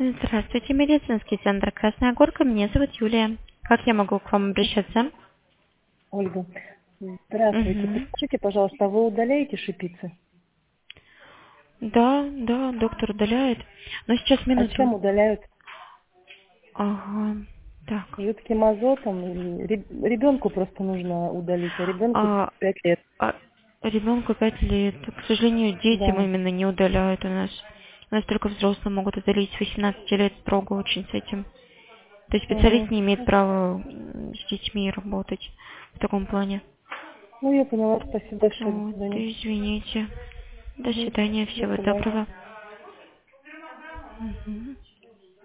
Здравствуйте, медицинский центр Красная Горка. Меня зовут Юлия. Как я могу к вам обращаться? Ольга, здравствуйте. Угу. Подскажите, пожалуйста, а вы удаляете шипицы? Да, доктор удаляет. Но сейчас А с минуту. чем удаляют? Ага. Так. Жидким азотом? Ребенку просто нужно удалить, а ребенку А, 5 лет. а ребенку 5 лет. К сожалению, детям Да. именно не удаляют у нас. У нас только взрослые могут удалить с 18 лет, строго очень с этим. То есть специалист Угу. не имеет права с детьми работать в таком плане. Ну, я поняла. Спасибо большое. До Вот, свидания. извините. До Угу. свидания, До всего свидания. доброго. Мгм.